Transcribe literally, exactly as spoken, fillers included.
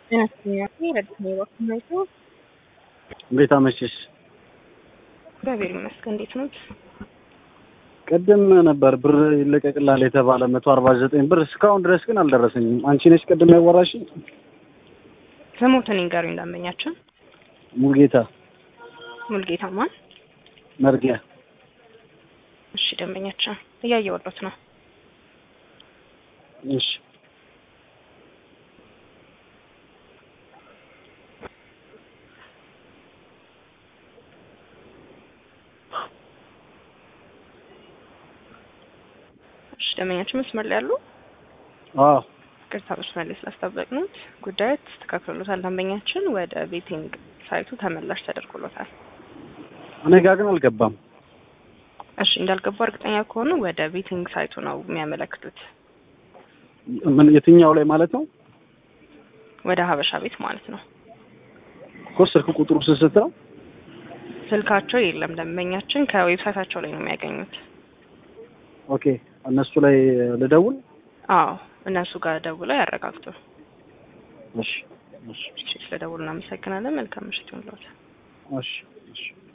ጤናስጥልኝ ረድኤት ወክናይቶ እንዴት አመሸሽ? እግዚአብሔር ይመስገን። እንዴት ነው? ቅድም ነበር ብር ይለቀቅላል የተባለ መቶ አርባ ዘጠኝ ብር እስካሁን ድረስ ግን አልደረሰኝም። አንቺ ነሽ ቅድም ያወራሽኝ? ስሙትን ይንገሩኝ ደንበኛችን። ሙልጌታ ሙልጌታ ማን? መርጊያ። እሺ ደንበኛችን እያየሁለት ነው። እሺ እሺ ደንበኛችን መስመር ላይ ያሉ? አዎ ቅርታ መስመር ላይ ስላስጠበቅኑት ጉዳዩ ተስተካክሎታል። ደንበኛችን ወደ ቤቲንግ ሳይቱ ተመላሽ ተደርጎሎታል። እኔ ጋር ግን አልገባም። እሺ እንዳልገባ እርግጠኛ ከሆኑ ወደ ቤቲንግ ሳይቱ ነው የሚያመለክቱት። ምን የትኛው ላይ ማለት ነው? ወደ ሀበሻ ቤት ማለት ነው። እኮ ስልክ ቁጥሩ ስስት ነው። ስልካቸው የለም ደንበኛችን ከዌብሳይታቸው ላይ ነው የሚያገኙት። ኦኬ እነሱ ላይ ልደውል? አዎ እነሱ ጋር ደውለው ያረጋግጡ። እሺ እሺ እሺ ስለደውሉ እናመሰግናለን። መልካም ምሽት ይሁንልዎት። እሺ እሺ